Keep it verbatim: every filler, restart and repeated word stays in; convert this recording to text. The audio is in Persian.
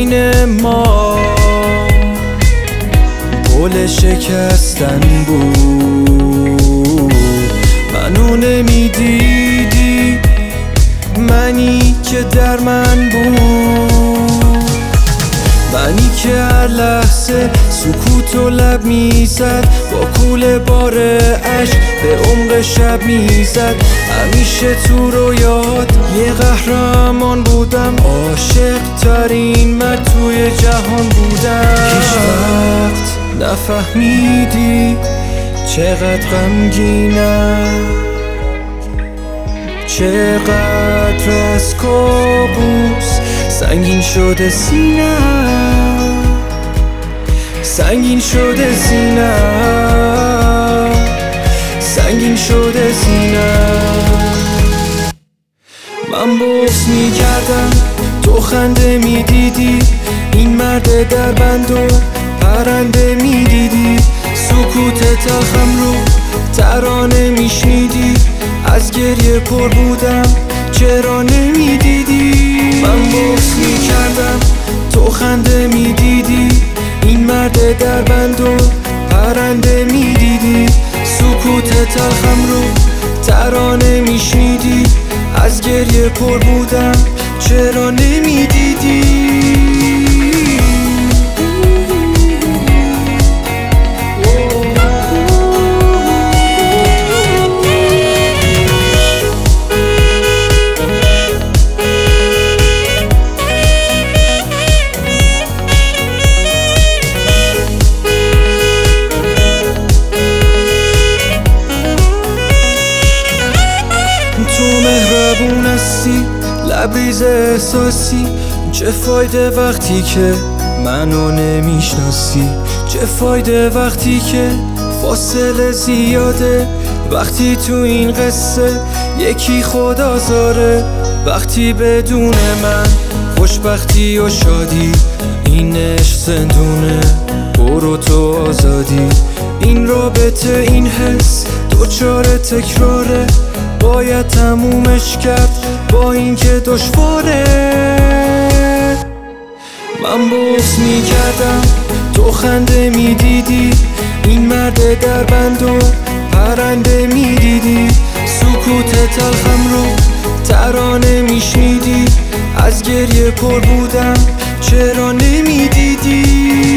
بین ما پل شکستن بود. منو نمیدیدی، منی که در من بود، منی که هر لحظه سکوت و لب میزد، با کوله بار عشق به عمق شب میزد. همیشه تو رویات یه قهرمان بودم، عاشق ترین مرد توی جهان بودم. هیچ وقت نفهمیدی چقدر غمگینم، چقدر از کابوس سنگین شده سینم، سنگین شده سینم، سنگین شده سینم. من بغض میکردم، تو خنده میدیدی، این مرد در بند و پرنده میدیدی. سکوت تلخم رو ترانه میشنیدی، از گریه پر بودم چرا نمیدیدی. من بغض میکردم، تو خنده میدیدی، این مرد در بند و پرنده میدیدی. سکوت تلخم رو ترانه میشنیدی، از گریه پر بودم چرا نمیدیدی. تو مهربون هستی، لبریز احساسی، چه فایده وقتی که منو نمیشناسی، چه فایده وقتی که فاصله زیاده، وقتی تو این قصه یکی خدازاره، وقتی بدون من خوشبختی و شادی، این عشق زندونه برو تو آزادی. این رابطه این حس دوچار تکراره، باید تمومش کرد با این که دشواره. من بغض میکردم، تو خنده میدیدی، این مرد در بند و پرنده میدیدی. سکوت تلخم رو ترانه میشنیدی، از گریه پر بودم چرا نمیدیدی.